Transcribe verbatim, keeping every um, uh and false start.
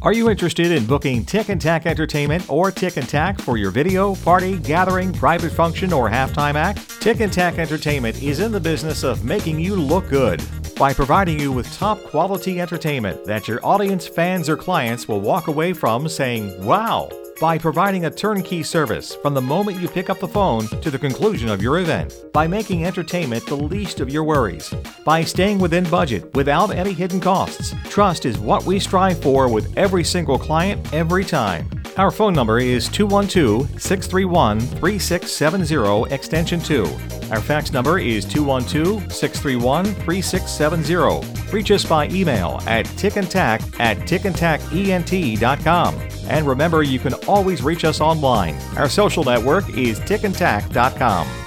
Are you interested in booking Tick and Tack Entertainment or Tick and Tack for your video, party, gathering, private function, or halftime act? Tick and Tack Entertainment is in the business of making you look good by providing you with top quality entertainment that your audience, fans, or clients will walk away from saying, wow! By providing a turnkey service from the moment you pick up the phone to the conclusion of your event. By making entertainment the least of your worries. By staying within budget without any hidden costs. Trust is what we strive for with every single client every time. Our phone number is two one two, six three one, three six seven zero, extension two. Our fax number is two one two, six three one, three six seven zero. Reach us by email at tickandtack at tickandtackent dot com. And remember, you can always reach us online. Our social network is tick and tack dot com.